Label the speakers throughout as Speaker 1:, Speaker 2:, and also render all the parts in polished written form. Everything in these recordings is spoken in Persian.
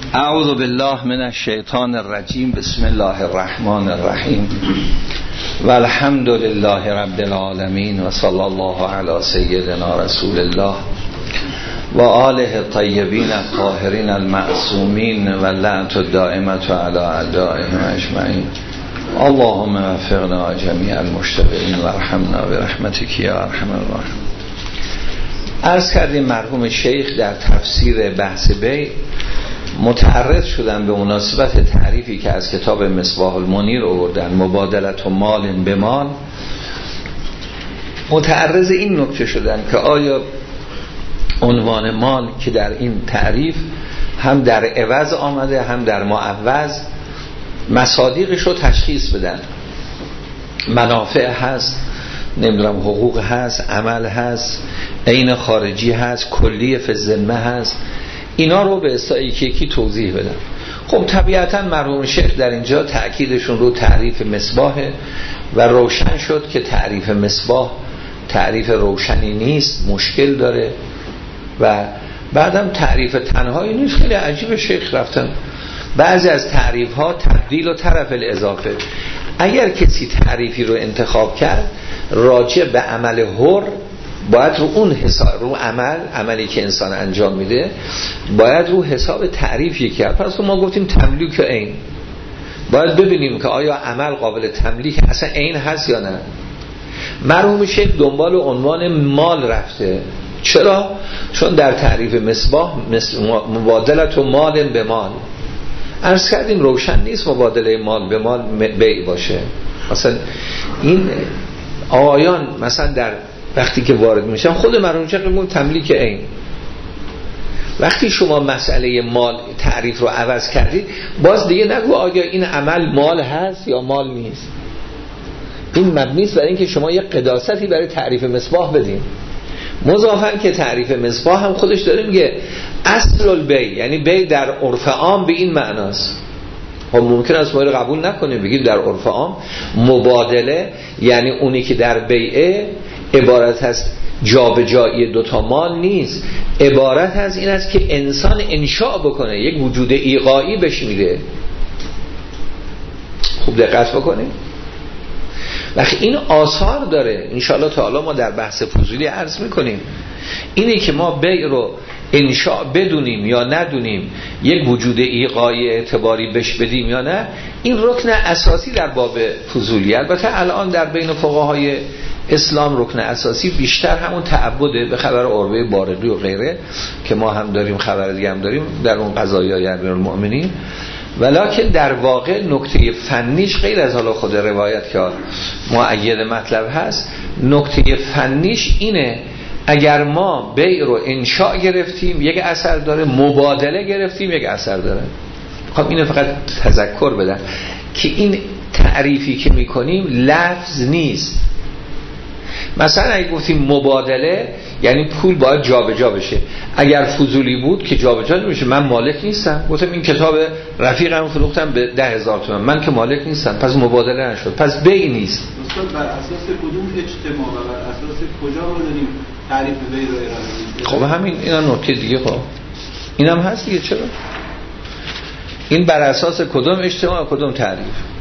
Speaker 1: اعوذ بالله من الشیطان الرجیم. بسم الله الرحمن الرحیم و الحمد لله رب العالمین و صلی الله علی سیدنا رسول الله و آله الطیبین الطاهرین المعصومین و لعنت الدائمة علی اعدائهم اجمعین. اللهم وفقنا جمیع المشتغلین و ارحمنا برحمتک یا ارحم الراحمین. عرض کردیم مرحوم شیخ در تفسیر بحث بیع متعرض شدن به مناسبت تعریفی که از کتاب مصباح المنیر آوردن، مبادلت و مال به مال. متعرض این نکته شدن که آیا عنوان مال که در این تعریف هم در عوض آمده هم در معوض، مصادیقش رو تشخیص بدن. منافع هست، نمیدونم حقوق هست، عمل هست، عین خارجی هست، کلی فی الذمه هست، اینا رو به اصطلاح یکی توضیح بدن. خب طبیعتا مرحوم شیخ در اینجا تأکیدشون رو تعریف مصباحه و روشن شد که تعریف مصباح تعریف روشنی نیست، مشکل داره و بعدم تعریف تنهایی نیست. خیلی عجیب شیخ رفتن بعضی از تعریف ها تبدیل و طرف الاضافه. اگر کسی تعریفی رو انتخاب کرد راجع به عمل حر، باید رو اون حساب، رو عملی که انسان انجام میده باید رو حساب تعریفی کرد. پس ما گفتیم تملیک عین، باید ببینیم که آیا عمل قابل تملیک اصلا عین هست یا نه. مرحوم شیخ دنبال عنوان مال رفته. چرا؟ چون در تعریف مصباح مبادلت و مال به مال، عرض کردیم روشن نیست مبادله مال به مال بیع باشه. مثلا این آیان مثلا در وقتی که وارد میشن خود مرحوم شیخ میگن تملیک عین. وقتی شما مسئله مال تعریف رو عوض کردید باز دیگه نگو آیا این عمل مال هست یا مال نیست. این مبنی است برای اینکه شما یه قداستی برای تعریف مصباح بدین. مضافاً که تعریف مصباح هم خودش داره میگه اصل البیع، یعنی بیع در عرف عام به این معناست. خب ممکن است ما رو قبول نکنیم، بگیم در عرف عام مبادله یعنی اونی که در بیعه عبارت هست جابجایی دوتا مال نیست، عبارت از این است که انسان انشاء بکنه، یک وجود ایقاعی بهش میده. خوب دقت بکنیم. وقتی این آثار داره انشاءالله تعالی ما در بحث فضولی عرض میکنیم، اینه که ما بیع رو انشاء بدونیم یا ندونیم، یک وجود ایقاعی اعتباری بش بدیم یا نه، این رکن اساسی در باب فضولی. البته الان در بین فقهای اسلام رکن اساسی بیشتر همون تعبده به خبر عروه بارقی و غیره که ما هم داریم، خبر دیگه هم داریم در اون قضایای امیرالمؤمنین. ولکن در واقع نکته فنیش غیر از حالا خود روایت که مؤید مطلب هست، نکته فنیش اینه اگر ما بیع رو انشاء گرفتیم یک اثر داره، مبادله گرفتیم یک اثر داره. خب اینو فقط تذکر بدم که این تعریفی که میکنیم لفظ نیست. مثلا اگه گفتیم مبادله یعنی پول باید جابجا بشه، اگر فضولی بود که جابجا نمیشه، من مالک نیستم، گفتم این کتاب رفیقم فروختم به 10,000 تومان، من که مالک نیستم، پس مبادله نشد، پس بیع نیست.
Speaker 2: استاد بر اساس کدوم اجتماع و بر اساس کجا ما داریم تعریف بیع رو ارائه میدیم؟
Speaker 1: خب همین اینا نکته دیگه. خب اینم هست دیگه. چرا این بر اساس کدوم اجتماع و کدوم تعریف؟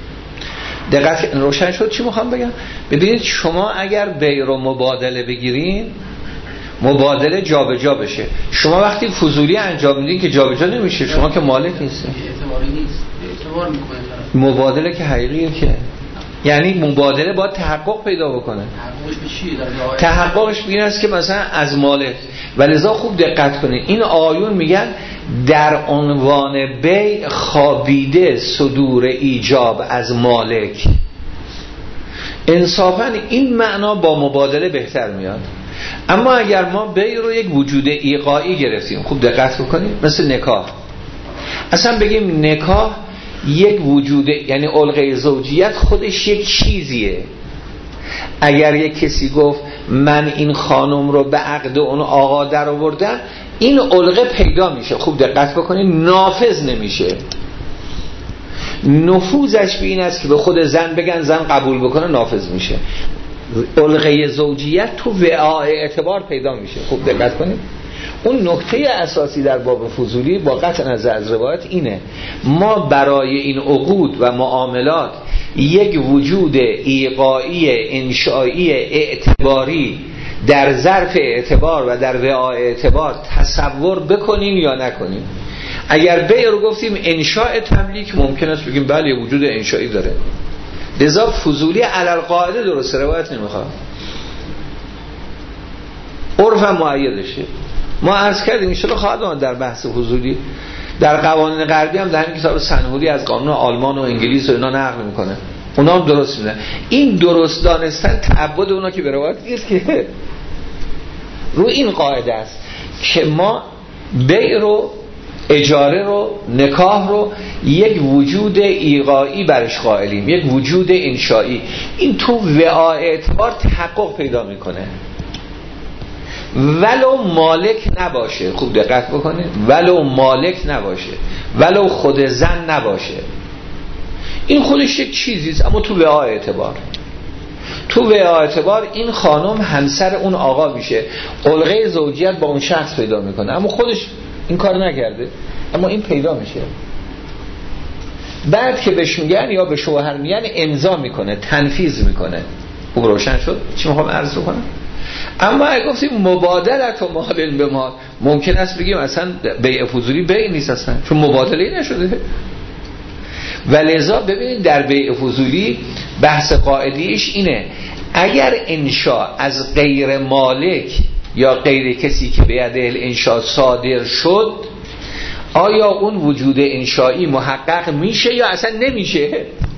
Speaker 1: دقیق روشن شد چی میخوام بگم؟ ببینید شما اگر بیع رو مبادله بگیرین، مبادله جابجا بشه، شما وقتی فضولی انجام میدین که جابجا نمیشه، شما که مالک نیستین،
Speaker 3: اعتباری نیست، اعتبار میکنه.
Speaker 1: مبادله که حقیقیه که یعنی مبادله باید تحقق پیدا بکنه.
Speaker 3: تحققش به چیه؟
Speaker 1: تحققش این است که مثلا از مالک، ولذا خوب دقت کنید این آیون میگن در عنوان بیع خوابیده صدور ایجاب از مالک. انصافا این معنا با مبادله بهتر میاد. اما اگر ما بیع رو یک وجود ایقاعی گرفتیم، خوب دقت بکنید، مثل نکاح، اصلا بگیم نکاح یک وجود یعنی علقه زوجیت خودش یک چیزیه. اگر یک کسی گفت من این خانم رو به عقد اون آقا در آوردم، این علقه پیدا میشه. خوب دقت بکنید، نافذ نمیشه. نفوذش به این است که به خود زن بگن، زن قبول بکنه، نافذ میشه. علقه زوجیت تو وعاء اعتبار پیدا میشه. خوب دقت کنید، اون نکته اساسی در باب فضولی با قطع نظر از روایت اینه، ما برای این عقود و معاملات یک وجود ایقاعی انشایی اعتباری در ظرف اعتبار و در وعاء اعتبار تصور بکنیم یا نکنیم. اگر بیع رو گفتیم انشاء تملیک، ممکن است بگیم بله وجود انشایی داره، لذا فضولی علی القاعده درسته، روایت نمیخواد، عرف هم معیدشه. ما عرض کردیم ان شاءالله خواهد آمد در بحث فضولی، در قوانین غربی هم در همین کتاب سنهوری از قانون آلمان و انگلیس و اینا نقل میکنه، اونا هم درست میدن. این درست دانستن تعبد اونا که به روایت نیست، که رو این قاعده است که ما بیع رو، اجاره رو، نکاح رو یک وجود ایقاعی برش قائلیم، یک وجود انشایی. این تو وعاء اعتبار تحقق پیدا میکنه، ولو مالک نباشه. خوب دقت بکنید، ولو مالک نباشه، ولو خود زن نباشه، این خودش یک چیزیست، اما تو وعاء اعتبار، تو وعاء اعتبار این خانم همسر اون آقا میشه، علقه زوجیت با اون شخص پیدا میکنه، اما خودش این کار نکرده، اما این پیدا میشه. بعد که بهش میگن یا به شوهر میگن امضا میکنه، تنفیذ میکنه. خوب روشن شد چی میخوام عرض کنم؟ اما اگه گفتیم مبادلت و مال به مال، ممکن است بگیم اصلا بیع فضولی بیع نیست اصلا، چون مبادله نشده. ولذا ببینید در بیع فضولی بحث قاعدیش اینه، اگر انشاء از غیر مالک یا غیر کسی که به ید الانشاء صادر شد، آیا اون وجود انشایی محقق میشه یا اصلا نمیشه؟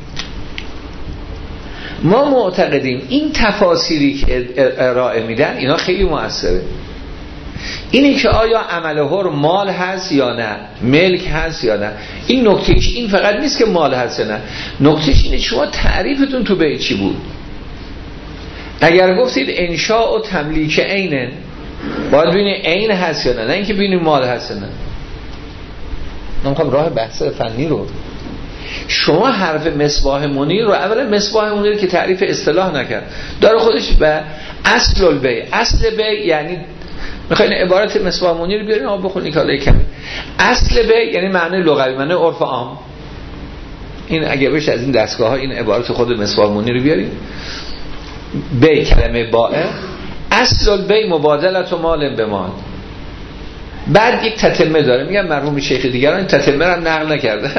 Speaker 1: ما معتقدیم این تفاسیری که ارائه میدن اینا خیلی موثره. اینی که آیا عمل حر مال هست یا نه، ملک هست یا نه، این نکتهش این فقط نیست که مال هست یا نه، نکتهش اینه شما تعریفتون تو بیع چی بود. اگر گفتید انشاء و تملیک عینه، باید ببینید عین هست یا نه اینکه ببینید مال هست یا نه. من میخوام راه بحث فنی رو، شما حرف مصباح منیر رو، اولا مصباح منیر که تعریف اصطلاح نکرد، داره خودش به اصل البیع. اصل بیع یعنی میخواین عبارت مصباح منیر بیارین آب بخونید که حالا کمی. اصل بیع یعنی معنی لغوی، معنی عرف عام. این اگه بشه از این دستگاه ها این عبارت خود مصباح منیر رو بیارین. بیع کلمه بائع، اصل البیع مبادلت و مال به مال. بعد یک تتمه داره، میگم مرحوم شیخ دیگران این تتمه رو هم نقل نکرده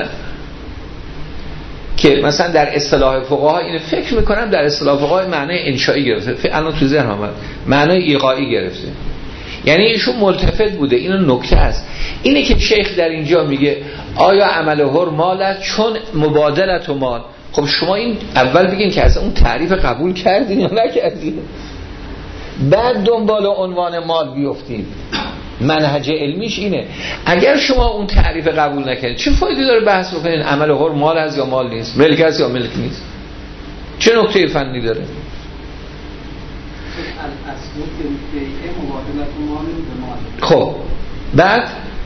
Speaker 1: که مثلا در اصطلاح فقها اینو فکر میکنم در اصطلاح فقها معنی انشایی گرفته، الان تو ذهنم اومد معنی ایقاعی گرفته، یعنی ایشون ملتفت بوده. اینو نکته است، اینه که شیخ در اینجا میگه آیا عمل حر مال است چون مبادلت و مال. خب شما این اول بگین که اصلا اون تعریف قبول کردین یا نکردین، بعد دنبال عنوان مال بیفتید. منهج علمیش اینه، اگر شما اون تعریف قبول نکنید چه فایده داره بحث بکنید عمل حر مال هست یا مال نیست، ملک هست یا ملک نیست، چه نکته فنی داره؟ خب بعد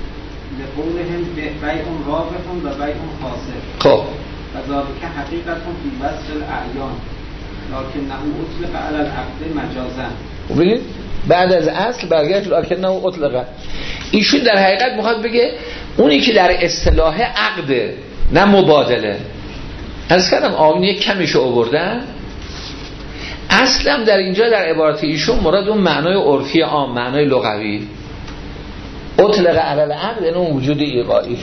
Speaker 1: خب
Speaker 2: که حقیقت فی وصف الاعیان لکنه اطلق علی العقد مجازا.
Speaker 1: ببینید بعد از اصل برگشت لکنه اطلق. ایشون در حقیقت میخواد بگه اونی که در اصطلاح عقده نه مبادله. از کردم آمین یک کمیشو آوردن، اصلا در اینجا در عبارت ایشون مراد اون معنای عرفی عام، معنای لغوی. اطلق علی العقد یعنی اون وجود ایقاعی.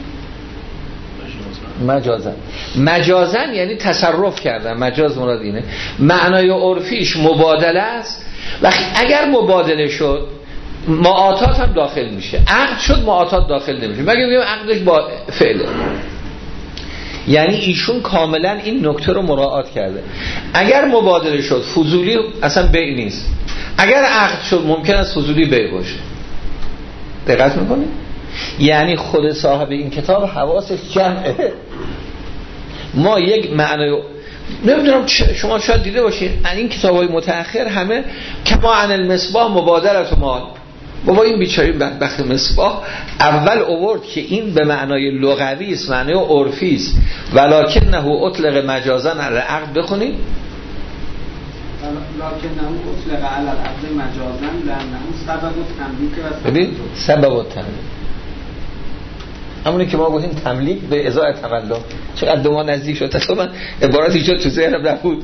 Speaker 1: مجازن یعنی تصرف کردن، مجاز مراد اینه. معنای عرفیش مبادله است و اگر مبادله شد معاطات هم داخل میشه، عقد شد معاطات داخل نمیشه، مگه بگیم عقدش با فعله. یعنی ایشون کاملا این نکته رو مراعات کرده. اگر مبادله شد فضولی اصلا بیع نیست، اگر عقد شد ممکن است فضولی بیع باشه. دقت میکنید؟ یعنی خود صاحب این کتاب حواسش جمعه. ما یک معنی نمیدونم شما شاید دیده باشید این کتاب‌های متأخر همه کما عن المصباح مبادلت و مال. بابا این بیچاره بدبخت مصباح اول آورد که این به معنای لغوی است، معنای عرفی است، ولکنه اطلق مجازا علی العقد. بخونید
Speaker 2: لکنه اطلق علی العبد مجازا لانه سبب التملیک و
Speaker 1: ببین سبب التملیک همونی که ما گفتیم تملیک به ازای تملک. چقدر دو ما نزدیک شد. اصلا عبارت اینجا تو ذهنم نبود.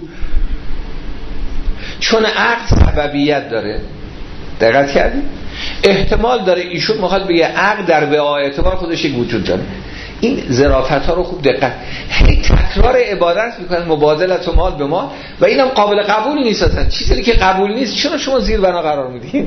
Speaker 1: چون عقد سببیت داره، دقت کردید؟ احتمال داره ایشون میخواد بگه عقد در بها اعتبار خودش یک وجود داره. این ظرافت ها رو خوب دقت، هی تکرار عبادت میکنن مبادلت و مال به مال و اینم قابل قبول نیست. اصلا چیزی که قبول نیست چرا شما زیر بنا قرار میدین؟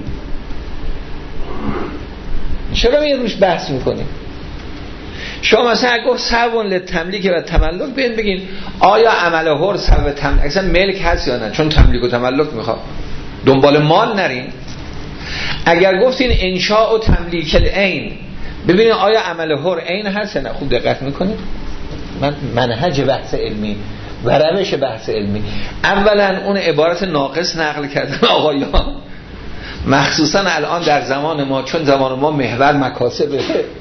Speaker 1: چرا این روش بحث میکنین؟ شما مثلا اگه گفت سبب للتملیک و تملک بگین آیا عمل حر سبب تملیک اصلا ملک هست یا نه؟ چون تملیک و تملک میخواد، دنبال مال نرین. اگر گفتین انشاء و تملیک العین ببینید آیا عمل حر عین هست یا نه؟ خوب دقت میکنید. منهج بحث علمی و روش بحث علمی، اولا اون عبارت ناقص نقل کردن آقایان، مخصوصا الان در زمان ما، چون زمان ما محور مکاسبه.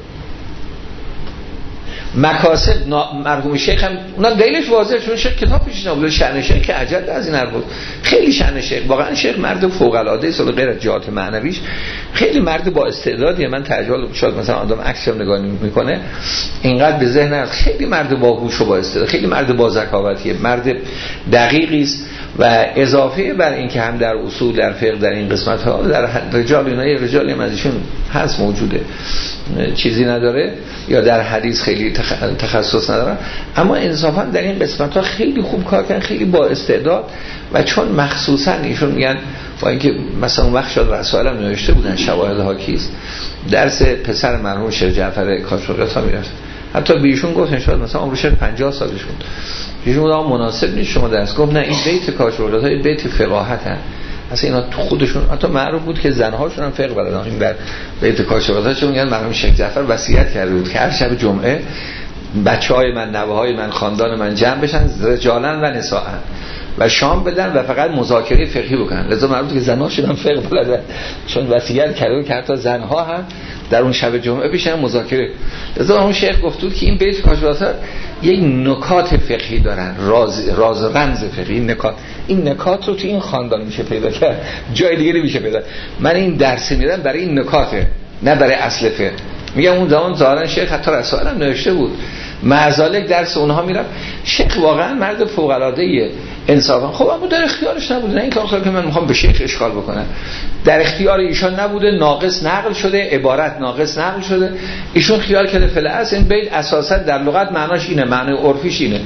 Speaker 1: مکاسب مرحوم شیخ هم اونا دلیلش واضحه، چون شیخ کتاب پیش نبوده. شأن شیخ که عجب از این حرف بود، خیلی شأن شیخ واقعا شیخ مرد فوق العاده است، غیر از جهات معنویش خیلی مرد با استعدادیه. من تعجب شد مثلا آدم عکسش نگاه میکنه اینقدر به ذهن، خیلی مرد باهوش و با استعداد، خیلی مرد با ذکاوتیه، مرد دقیقی است. و اضافه بر این که هم در اصول در فقه در این قسمت ها در رجال اینای رجالی هم ازشون هست موجوده، چیزی نداره، یا در حدیث خیلی تخصص نداره، اما انصافا در این قسمت ها خیلی خوب کار کردن، خیلی با استعداد. و چون مخصوصا ایشون میگن با اینکه مثلا اون وقت شد رسائل هم نوشته بودن شواهد حاکیست، درس پسر مرحوم شیخ جعفر کاشقی ها میرفت، حتی به ایشون گفتن شاید مثلا عمر شیخ 50 سالش بود، ایشون گفت مناسب نیست شما درس. گفت نه این بیت کاشقی ها بیت فقاهت هست، اصلا اینا تو خودشون حتی معروف بود که زنهاشون هم فقه بلدن. این در بیت کاشقی ها چون میگن مرحوم شیخ جعفر وصیت کرده بود که هر شب جمعه بچهای من، نوه‌های من، خاندان من جمع بشن رجالن و نساءن و شام بدن و فقط مذاکره فقهی بکنن. لذا معروف که زنهاشون هم فقه بلدن، چون وصیت کرده بود که حتی زنها هم در اون شب جمعه بشن مذاکره. لذا اون شیخ گفت بود که این بیت کاشقی یک نکات فقهی دارن، راز و رمز فقهی. این نکات رو تو این خاندان میشه پیدا کرد، جای دیگه نمیشه پیدا. من این درس میدم برای این نکاته، نه برای اصل فقه. میگم اون زمان ظاهرا شیخ حتی رسائل هم نوشته بود، معزالک درس اونها میرم. شیخ واقعا مرد فوق العاده ایه انصافا. خب اما در اختیارش نبوده، نه این کار که من میخوام به شیخ اشکال بکنم، در اختیار ایشان نبوده، ناقص نقل شده، عبارت ناقص نقل شده، ایشون خیال کرده فلعص این بیت اساسا در لغت معناش اینه، معنای عرفیش اینه.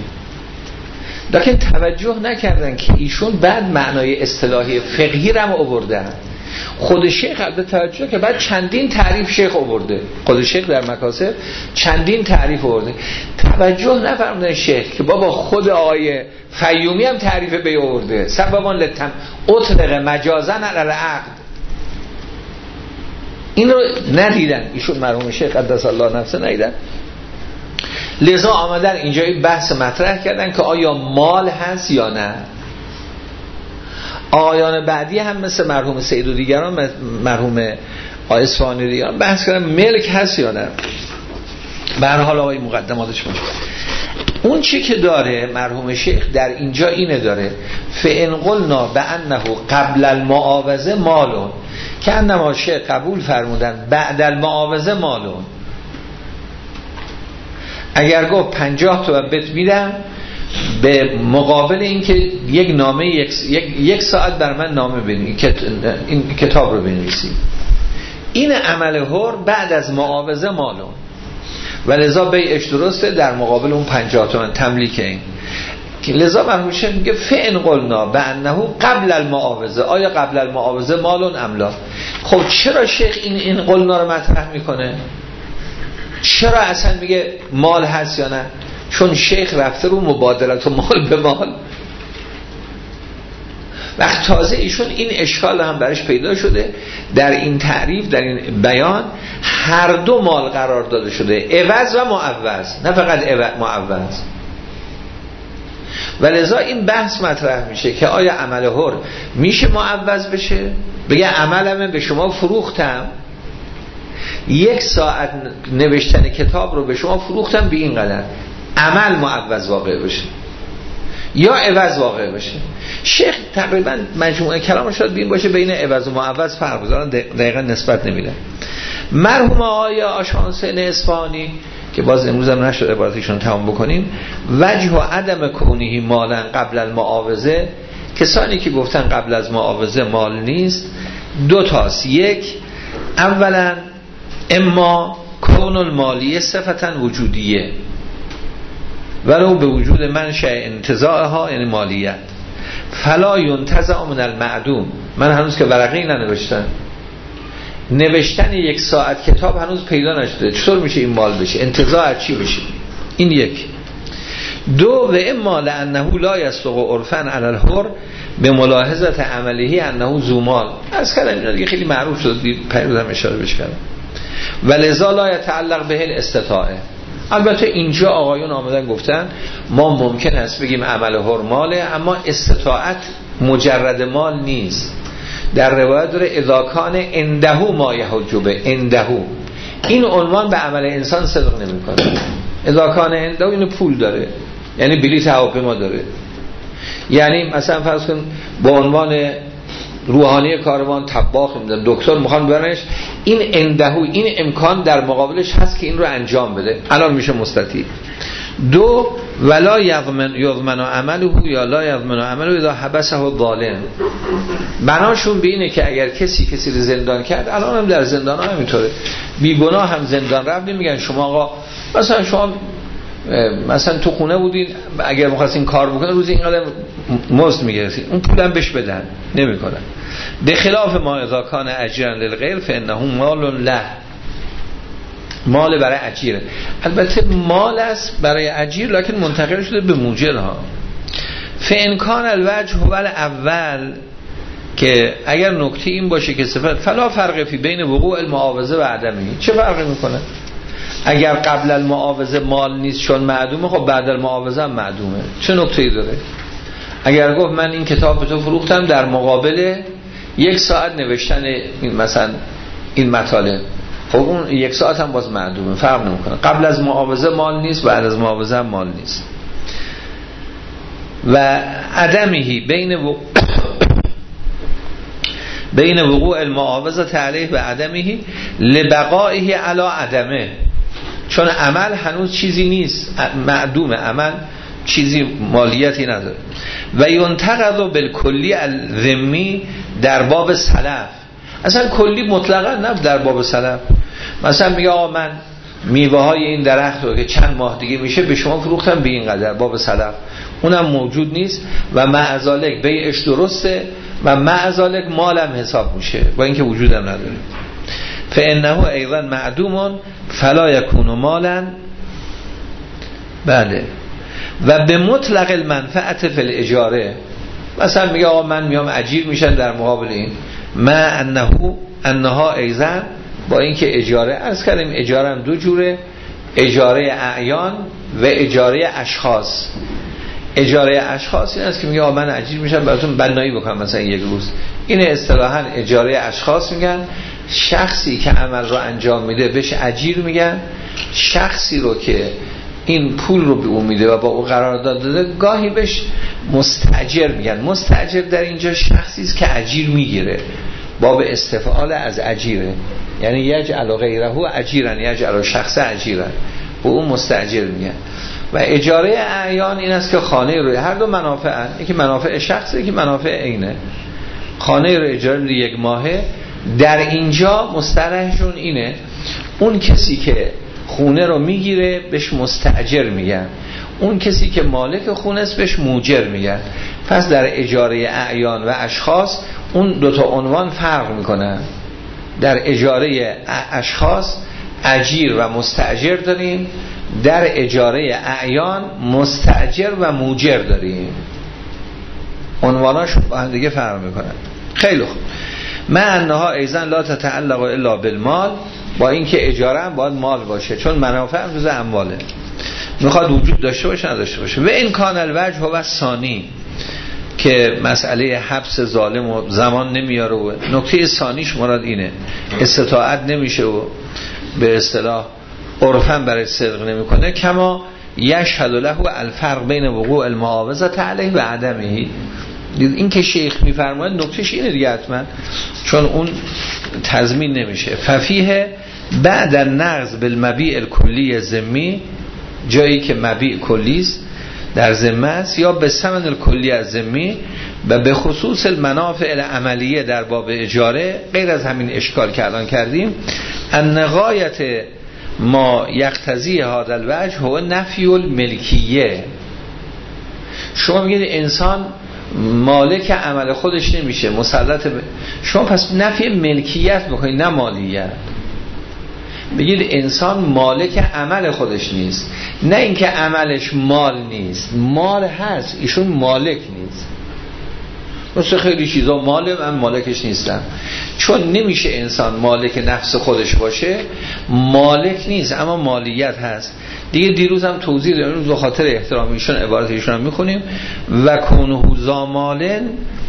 Speaker 1: لکن توجه نکردن که ایشون بعد معنای اصطلاحی فقهی رو هم آورده. خود شیخ البته توجه که بعد چندین تعریف شیخ آورده، خود شیخ در مکاسب چندین تعریف آورده. توجه نفرمودن شیخ که بابا خود آیه فیومی هم تعریف به آورده، سببان لتم اطلق مجازا علی العقد. این رو ندیدن ایشون مرحوم شیخ قدس الله نفسه ندیدن. لذا آمدن اینجا بحث مطرح کردن که آیا مال هست یا نه. آیان بعدی هم مثل مرحوم سید و دیگران، مرحوم اصفهانی و دیگران بحث کردن ملک هست یا نه. به هر حال آقای مقدماتش باشه. اون چی که داره مرحوم شیخ در اینجا اینه داره فإن قلنا بأنه قبل المعاوضه مالون، که انما شیخ قبول فرمودن بعد المعاوضه مالون. اگر گفت 50 تومن بهت میدم به مقابل اینکه یک نامه یک ساعت بر من نامه بنویسی، این کتاب رو بنویسی، این عمل حر بعد از معاوضه مالون و لذا بیعش درسته در مقابل اون 50 تومن تملیک این. لذا مرحوم شیخ میگه فإن قلنا بأنه قبل المعاوضه، آیا قبل المعاوضه مالون املا. خب چرا شیخ این قلنا رو مطرح میکنه؟ چرا اصلا میگه مال هست یا نه؟ چون شیخ رفته رو مبادلت و مال به مال. وقت تازه ایشون این اشکال هم برش پیدا شده در این تعریف، در این بیان هر دو مال قرار داده شده، عوض و معوض، نه فقط معوض. و لذا این بحث مطرح میشه که آیا عمل حر میشه معوض بشه؟ بگه عملمه به شما فروختم، 1 ساعت نوشتن کتاب رو به شما فروختم به این قدر، عمل معوض واقع بشه. یا عوض واقع بشه. شیخ تقریبا مجموعه کلامش شاید بین باشه بین عوض و معوض فرق بذارن، دقیقا نسبت نمیدن. مرحوم آقای آشانسین اصفهانی که باز امروز هم نشد عبارتشون تمام بکنیم، وجه و عدم کونهی مالا قبل المعاوضه، کسانی که گفتن قبل از معاوضه مال نیست دو تاست. یک، اولا اما کون المالیه صفتا وجودیه ولو به وجود منشأ انتزاعها، یعنی مالیت، فلا ینتزع من المعدوم. من هنوز که ورقی ننوشتم، نوشتن 1 ساعت کتاب هنوز پیدا نشده چطور میشه این مال بشه، انتزاع چی بشه. این یک. دو، و اما لانه لا یصدق عرفا علی الحر به ملاحظه عمله انه ذو مال. از کلام اینا دیگه خیلی معروف شد، پیروزم اشاره بهش کردم. ولذا لا یتعلق به الاستطاعه. البته اینجا آقایون آمدن گفتن ما ممکن است بگیم عمل حر ماله، اما استطاعت مجرد مال نیست. در روایت داره اذا کان عنده ما یحج به عنده، این عنوان به عمل انسان صدق نمیکنه. اذا کان عنده اینو پول داره، یعنی بلیط هواپیما داره، یعنی مثلا فرض کن با عنوان روحانی کاروان طباخ میدن دکتر میخوان ببرنش، این عنده، این امکان در مقابلش هست که این رو انجام بده، الان میشه مستطیع. دو، ولا یضمن عمله یا لا یضمن عمله اذا حبسه الظالم. بناشون به اینه که اگر کسی رو زندان کرد، الان هم در زندان ها همینطوره، بیگناه هم زندان رفت نمیگن شما آقا مثلا شما مثلا تو خونه بودین اگر می‌خواستین کار بکنه روزی اینقدر مزد می‌گرفتین، اون پولم بهش بدن، نمی‌کنن. به خلاف ما اذا کان اجرا للغیر فانه مال له، مال برای اجیره. البته مال است برای اجیر لکن منتقل شده به موجر ها. فان کان الوجه هو الاول، که اگر نکته این باشه که صفت فلا فرق فی بین وقوع المعاوضه و عدمی. چه فرقی میکنه؟ اگر قبل المعاوضه مال نیست چون معدومه، خب بعد المعاوضه هم معدومه. چه نکته‌ای داره؟ اگر گفت من این کتاب به تو فروختم در مقابل 1 ساعت نوشتن این مثلا این مطالب، خب اون 1 ساعت هم باز معدومه، فرق نمیکنه. قبل از معاوضه مال نیست، بعد از معاوضه هم مال نیست. و عدمهی بین وقوع المعاوضه تعلیه و عدمهی لبقائه علی عدمه، چون عمل هنوز چیزی نیست، معدوم عمل چیزی مالیتی نداره. و ینتقض بالکلی الذمی در باب سلف، اصلا کلی مطلقا نه در باب سلف. مثلا میگه آقا من میوه های این درخت رو که چند ماه دیگه میشه به شما فروختم به این قدر، باب سلف اونم موجود نیست و معذالک بیعش درسته و معذالک مالم حساب میشه با اینکه وجودم نداره. فانه ایضا معدوم فلا یکون مالا. بله. و به مطلق المنفعت فی الاجاره، مثلا میگه آقا من میام اجیر میشن در مقابل این، ما انها ایضا با اینکه اجاره، از کردیم اجاره هم 2 جوره، اجاره اعیان و اجاره اشخاص. اجاره اشخاص این است که میگه آقا من اجیر میشم براتون بنایی بکنم مثلا 1 روز، این اصطلاحاً اجاره اشخاص میگن. شخصی که عمل رو انجام میده بهش اجیر میگن، شخصی رو که این پول رو به اون میده و با او قرارداد داده گاهی بهش مستاجر میگن. مستاجر در اینجا شخصی است که اجیر میگیره، باب استفعال از اجیره، یعنی یجعل غیره اجیرن، یجعل شخص اجیرن، به اون مستاجر میگن. و اجاره اعیان این است که خانه رو، هر دو منافعن، یکی منافع شخصه یکی منافع عینه. خانه رو اجاره میده 1 ماهه، در اینجا مصطلحشون اینه، اون کسی که خونه رو میگیره بهش مستاجر میگن، اون کسی که مالک خونه است بهش موجر میگن. پس در اجاره اعیان و اشخاص اون 2 تا عنوان فرق میکنن. در اجاره اشخاص اجیر و مستاجر داریم، در اجاره اعیان مستاجر و موجر داریم. عنواناش با هم دیگه فرق میکنن. خیلی خوب. ما انها ایضا لا تتعلق الا بالمال، با اینکه اجاره هم باید مال باشه چون منافع هم جز امواله، میخواد وجود داشته باشه نداشته باشه. و این کان الوجه هو ثانی، که مسئله حبس ظالم و زمان نمیاره و نکته ثانیش مراد اینه استطاعت نمیشه و به اصطلاح عرفاً برای صدق نمیکنه. کما یشهد له الفرق بین وقوع المعاوضه علیه و عدمه. این که شیخ میفرماید نکتهش اینه دیگه حتما، چون اون تضمین نمیشه. ففیه بعد النقض بالمبیع الکلی ذمی، جایی که مبیع کلی است در ذمه است، یا به ثمن الکلی از ذمی و به خصوص المنافع العملیه در باب اجاره، غیر از همین اشکال که الان کردیم، ان غایت ما یقتضی هذا الوجه هو نفی الملکیه. شما میگید انسان مالک عمل خودش نمیشه، مسلط شما پس نفی ملکیت بکنید نه مالیت. بگید انسان مالک عمل خودش نیست، نه اینکه عملش مال نیست، مال هست ایشون مالک نیست. مثل خیلی چیزا ماله، من مالکش نیستم. چون نمیشه انسان مالک نفس خودش باشه، مالک نیست اما مالیت هست. دیگه دیروز هم توضیح دادیم، به خاطر احترام ایشون عبارت ایشون هم میخونیم و کونه زامالن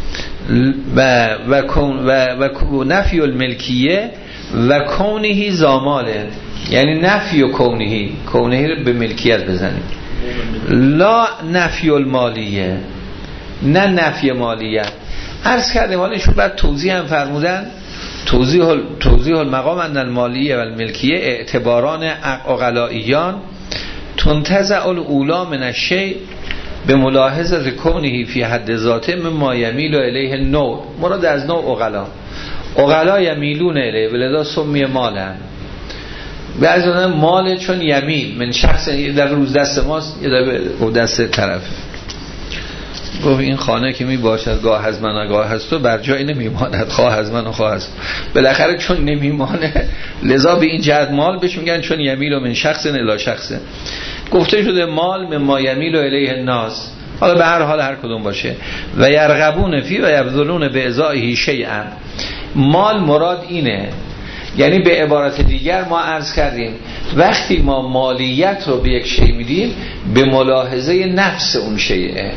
Speaker 1: و نفی الملکیه و کونهی زامالن، یعنی نفی و کونهی رو به ملکیت بزنیم، لا نفی المالیه، نه نفی مالیت. عرض کردیم حالا ایشون بعد توضیح هم فرمودن، توضیح المقام ان المالیه و الملکیه اعتباران عقلائیان تنتزع الاولا من الشیء به ملاحظه کونه فی حد ذاته مما یمیل الیه النوع. مراد از نوع عقلا یمیلون الیه ولذا سمی مالن. بعضی اونها مال چون یمیل من شخص در روز دست ماست، یه در دست طرف. گفت این خانه که می باشد گاه از من و گاه از تو بر جای نمیماند، خواه از من و خواه از بالاخره چون نمیمانه لذا به این جهت مال بهش میگن چون یمیل و من شخص الی شخصه. گفته شده مال مما یمیل و الیه الناس، حالا به هر حال هر کدوم باشه. و یرغبون فی و یبذلون به ازائه شیئا، مال مراد اینه. یعنی به عبارت دیگر ما عرض کردیم وقتی ما مالیت رو به یک شی میدیم به ملاحظه نفس اون شیئه،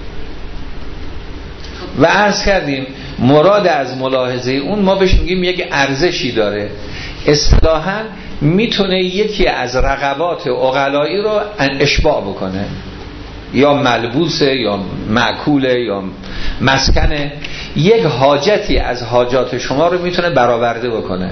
Speaker 1: و عرض کردیم مراد از ملاحظه اون ما بهش میگیم یک ارزشی داره. اصطلاحاً میتونه یکی از رغبات عقلایی رو اشباع بکنه، یا ملبوسه یا معکوله یا مسکنه، یک حاجتی از حاجات شما رو میتونه برآورده بکنه.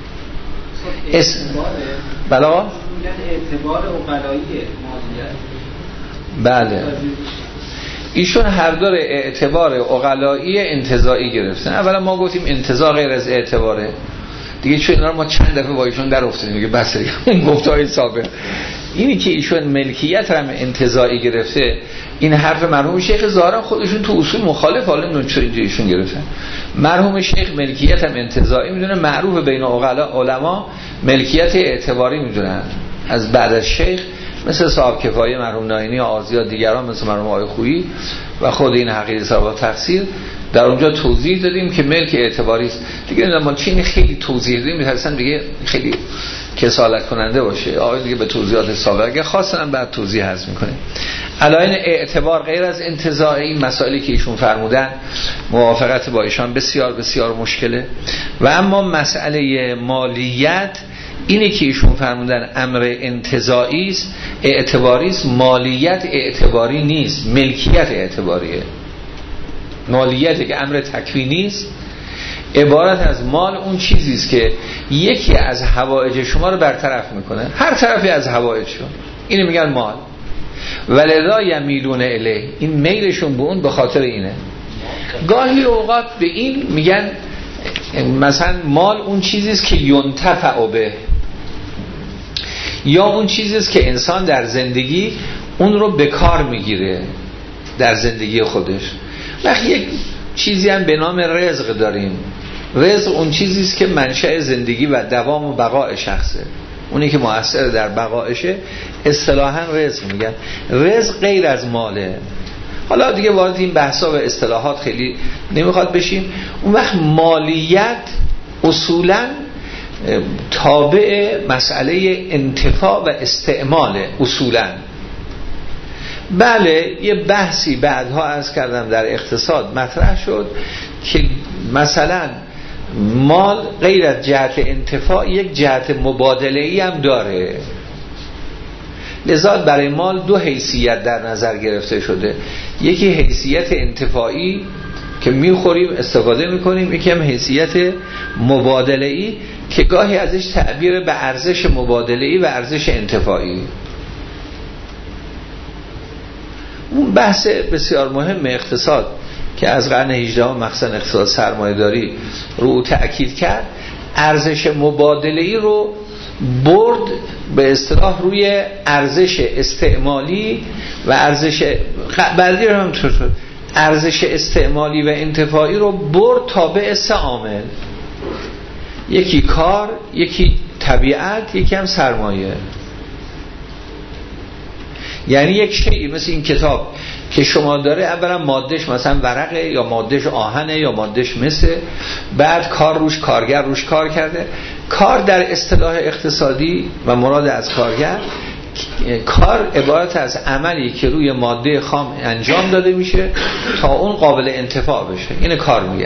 Speaker 1: بلا
Speaker 2: اعتبار عقلایی مالیت.
Speaker 1: بله ایشون هر دور اعتبار عقلایی انتزاعی گرفتن. اولا ما گفتیم انتزاع غیر از اعتباره دیگه، چون اینا رو ما چند دفعه با ایشون در افتادیم دیگه، بس دیگه اون گفتهای سابق. اینی که ایشون ملکیت هم انتزاعی گرفته، این حرف مرحوم شیخ ظاهرا خودشون تو اصول مخالف، حالا نمیدونم چرا اینجا ایشون گرفتن. مرحوم شیخ ملکیت هم انتزاعی میدونه، معروف بین علما ملکیت اعتباری میدونن. از بعد از شیخ مثل صاحب کفایه مرحوم ناینی و آزیا دیگران مثل مرحوم آقای خویی و خود این حقیقی صاحب تفسیر در اونجا توضیح دادیم که ملک اعتباری است. دیگه ما چین خیلی توضیح دادیم می‌ترسن دیگه خیلی کسالت کننده باشه آقای دیگه به توضیحات سابق اگه خواستن بعد توضیح عرض می‌کنیم. علایل اعتبار غیر از انتزاع، این مسائلی که ایشون فرمودن موافقت با ایشان بسیار بسیار مشکله. و اما مسئله مالیت اینی که ایشون فرمودن امر انتزاعی است، اعتباری است. مالیت اعتباری نیست، ملکیت اعتباریه. مالیت که امر تکوینی است، عبارت از مال اون چیزی است که یکی از حوائج شما رو برطرف میکنه، هر طرفی از حوائجشون، اینو میگن مال. ولذا یمیلون الیه، این میلشون به اون به خاطر اینه. گاهی اوقات به این میگن مثلا مال اون چیزی است که ینتفع به، یا اون چیزی است که انسان در زندگی اون رو به کار میگیره در زندگی خودش. وقتی یک چیزی هم به نام رزق داریم، رزق اون چیزی است که منشأ زندگی و دوام و بقای شخصه، اونی که مؤثر در بقایشه اصطلاحاً رزق میگن. رزق غیر از ماله. حالا دیگه وارد این بحثا و اصطلاحات خیلی نمیخواد بشیم. اون وقت مالیت اصولاً تابع مسئله انتفاع و استعمال اصولاً. بله یه بحثی بعدها عرض کردم در اقتصاد مطرح شد که مثلا مال غیر از جهت انتفاع یک جهت مبادله‌ای هم داره. لذا برای مال دو حیثیت در نظر گرفته شده، یکی حیثیت انتفاعی که میخوریم استفاده میکنیم، یکی هم حیثیت مبادله‌ای که گاهی ازش تعبیر به ارزش مبادله‌ای و ارزش انتفاعی. اون بحث بسیار مهم اقتصاد که از قرن 18 مخصوصا اقتصاد سرمایه‌داری رو تأکید کرد، ارزش مبادله‌ای رو برد به اصطلاح روی ارزش استعمالی و ارزش بعدی رو هم شد، ارزش استعمالی و انتفاعی رو برد تابع سه عامل، یکی کار، یکی طبیعت، یکی هم سرمایه. یعنی یک شیء مثل این کتاب که شما داره اولا مادهش مثلا ورقه یا مادهش آهنه یا مادهش مسه، بعد کار روش، کارگر روش کار کرده. کار در اصطلاح اقتصادی و مراد از کارگر، کار عبارت از عملی که روی ماده خام انجام داده میشه تا اون قابل انتفاع بشه، اینه کار میگن.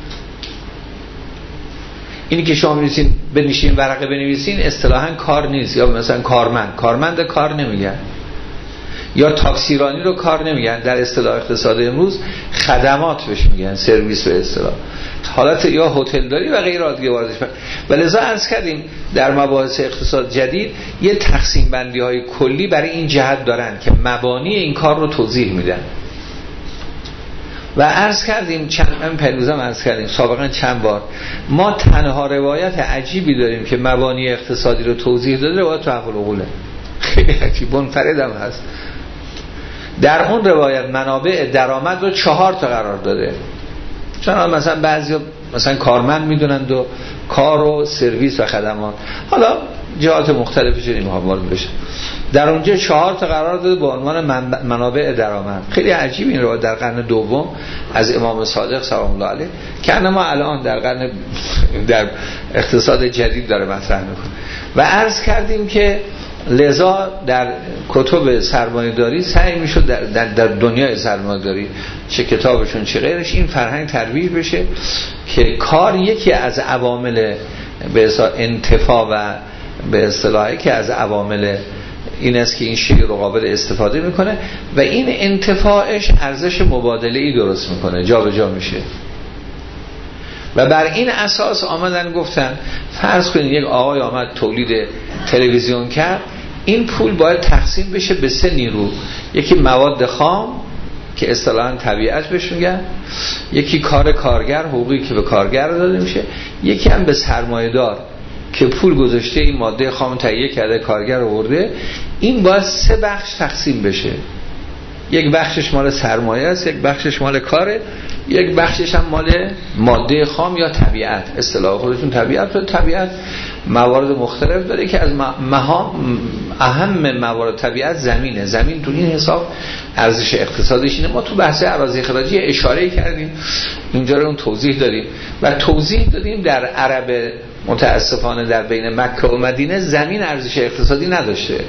Speaker 1: اینی که شما می‌نویسین بنشین ورقه بنویسین اصطلاحاً کار نیست، یا مثلا کارمند کار نمیگن، یا تاکسیرانی رو کار نمیگن، در اصطلاح اقتصاد امروز خدمات بهش میگن، سرویس به اصطلاح، حالت یا هتلداری و غیره دیگه واردش. و لذا عرض کردیم در مباحث اقتصاد جدید یه تقسیم بندی های کلی برای این جهت دارن که مبانی این کار رو توضیح میدن. و عرض کردیم سابقا چند بار ما تنها روایت عجیبی داریم که مبانی اقتصادی رو توضیح داده، روایت تحول العقوله، خیلی عجیب، منفردم هست. در اون روایت منابع درآمد رو 4 تا قرار داده، چون مثلا بعضیا مثلا کارمند میدونند و کار و سرویس و خدمات، حالا جهات مختلفی چه نمیخوام وارد بشه، در اونجا 4 تا قرار داده به عنوان منابع درآمد. خیلی عجیب این روایت در قرن دوم از امام صادق سلام الله علیه که ما الان در اقتصاد جدید داره مطرح میکنه. و عرض کردیم که لذا در کتب سرمایه‌داری سعی میشد در دنیای سرمایه‌داری چه کتابشون چه غیرش این فرهنگ ترویج بشه که کار یکی از عوامل به اصطلاح انتفاع و به اصطلاحی که از عوامل این است که این شیء رو قابل استفاده میکنه و این انتفاعش ارزش مبادله‌ای درست میکنه، جابجا میشه. و بر این اساس آمدن گفتن فرض کنید یک آقای آمد تولید تلویزیون کرد، این پول باید تقسیم بشه به 3 نیرو، یکی مواد خام که اصطلاحاً طبیعت بهش میگن، یکی کار کارگر، حقوقی که به کارگر داده میشه، یکی هم به سرمایه‌دار که پول گذاشته این ماده خام تهیه کرده کارگر آورده. این باید 3 بخش تقسیم بشه، یک بخشش مال سرمایه است، یک بخشش مال کاره، یک بخشش هم مال ماده خام یا طبیعت. اصطلاح خودشون طبیعت موارد مختلف داره که از اهم موارد طبیعت زمینه. زمین تو این حساب ارزش اقتصادش اینه. ما تو بحث اراضی خراجی اشاره کردیم، اینجا رو توضیح دادیم و توضیح دادیم در عرب متاسفانه در بین مکه و مدینه زمین ارزش اقتصادی نداشته.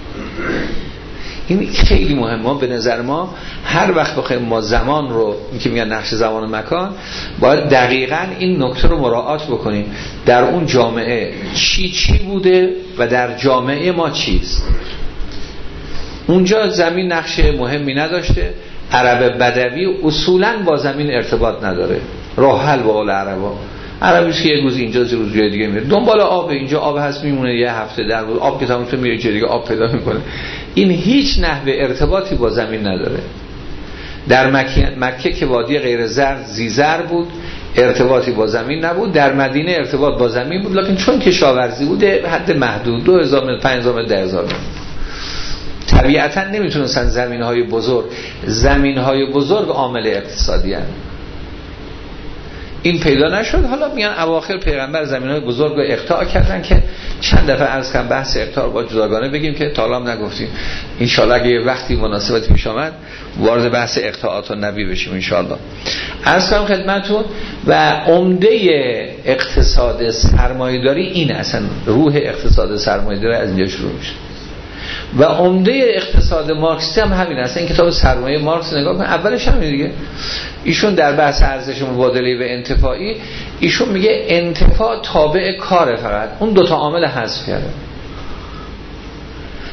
Speaker 1: این خیلی مهمه. به نظر ما هر وقت بخوایم ما زمان رو، این که میگن نقش زمان و مکان، باید دقیقاً این نکته رو مراعات بکنیم، در اون جامعه چی بوده و در جامعه ما چیست. اونجا زمین نقش مهمی نداشته. عرب بدوی اصولاً با زمین ارتباط نداره، راحل با قول عربیش که یه روز اینجا یه روز جای دیگه میره دنبال آب، اینجا آب هست میمونه یه هفته، در روز آب که تموم شد میره جای دیگه آب پیدا میکنه. این هیچ نحوه ارتباطی با زمین نداره. در مکه که وادی غیر زرد زیزر بود ارتباطی با زمین نبود، در مدینه ارتباط با زمین بود، لکن چون کشاورزی بوده حد محدود 2000 متر 5000 متر 10000 متر. طبیعتا نمیتونستن زمین‌های بزرگ عامل اقتصادی هستند. این پیدا نشد. حالا میگن اواخر پیغمبر زمین‌های بزرگ رو اقطاع کردن که چند دفعه عرض کردم بحث اقطاع با جداگانه بگیم که تا الان نگفتیم. ان شاء الله اگه وقتی مناسبتی پیش آمد وارد بحث اقطاعات النبی بشیم ان شاء الله. عرض کنم خدمتتون و عمده اقتصاد سرمایه‌داری این اصلا روح اقتصاد سرمایه‌داری از اینجا شروع میشه. و عمده اقتصاد مارکسی هم همین است. این کتاب سرمایه مارکس نگاه کن، اولش همین دیگه. ایشون در بحث ارزش مبادله و انتفاعی ایشون میگه انتفاع تابع کاره، فقط اون 2 تا عامل حذف کرده.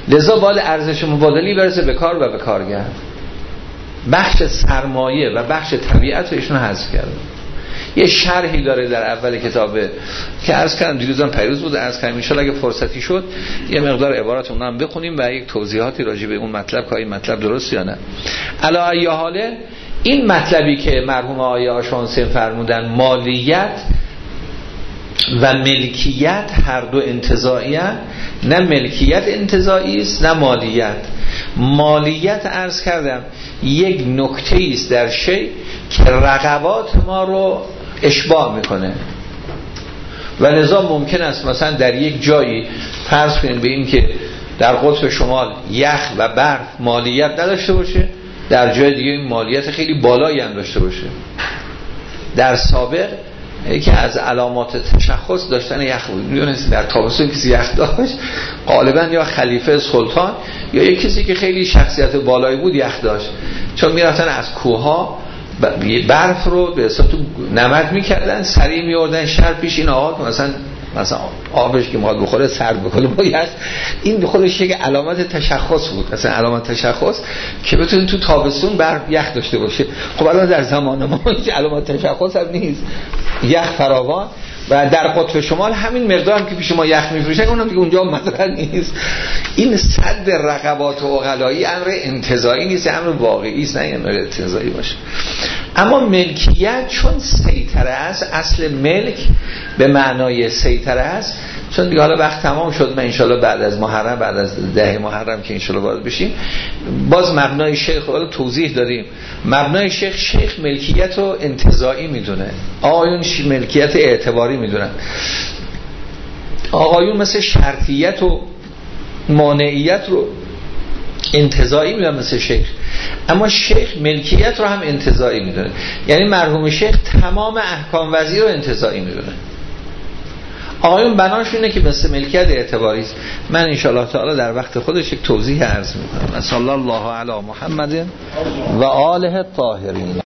Speaker 1: لذا باید ارزش مبادلی برسه به کار و به کارگر. بخش سرمایه و بخش طبیعت رو ایشون حذف کرده. یه شرحی داره در اول کتابه که عرض کردم دیروزم پیروز بود، عرض کردم ان شاء الله اگه فرصتی شد یه مقدار عبارات اونها هم بخونیم و یک توضیحاتی راجع به اون مطلب که این مطلب درست یا نه. علی ای حاله این مطلبی که مرحوم آقای آشانسی فرمودن مالیت و ملکیت هر دو انتزاعی هستند، نه ملکیت انتزاعی است نه مالیت. مالیت عرض کردم یک نکته است در شی که رقبات ما رو اشباع میکنه و لذا ممکن است مثلا در یک جایی فرض کنیم به این که در قطب شمال یخ و برف مالیت نداشته باشه، در جای دیگه این مالیت خیلی بالایی هم داشته باشه. در سابق یکی از علامات تشخص داشتن یخ بود. میدونید در تابستون کسی یخ داشت غالبا یا خلیفه سلطان یا یک کسی که خیلی شخصیت بالایی بود یخ داشت، چون میرفتن از کوها برف رو به حساب تو نمد میکردن، سریع میوردن شهر پیش این آقا که مثلا آبش که میخواد بخوره سرد بکنه باید. این خودش یک علامت تشخص بود، مثلا علامت تشخص که بتونید تو تابستون برف یخ داشته باشه. خب الان در زمان ما این علامت تشخص هم نیست، یخ فراوان و در قطب شمال همین مقدار هم که پیش ما یخ میفروشن اونم دیگه اونجا مطرح نیست. این صد رقبات و عقلایی امر انتزاعی نیست، امر واقعی است، نه امر انتزاعی باشه. اما ملکیت چون سیطره است، اصل ملک به معنای سیطره است، چون دیگه حالا وقت تمام شد، من انشالله بعد از محرم، بعد از 10 محرم که انشالله وارد بشیم باز مبنای شیخ رو توضیح دادیم. مبنای شیخ ملکیت رو انتزاعی میدونه، آقایون ملکیت اعتباری میدونن. آقایون مثل شرطیت و مانعیت رو انتزاعی میدونن مثل شیخ، اما شیخ ملکیت رو هم انتزاعی میدونه. یعنی مرحوم شیخ تمام احکام وضعی رو انتزاعی میدونه. آقایون بناشونه که مثل ملکیت اعتباری است. من انشاءالله تعالی در وقت خودش یک توضیح عرض میکنم. صلی الله علی محمد و آله الطاهرین.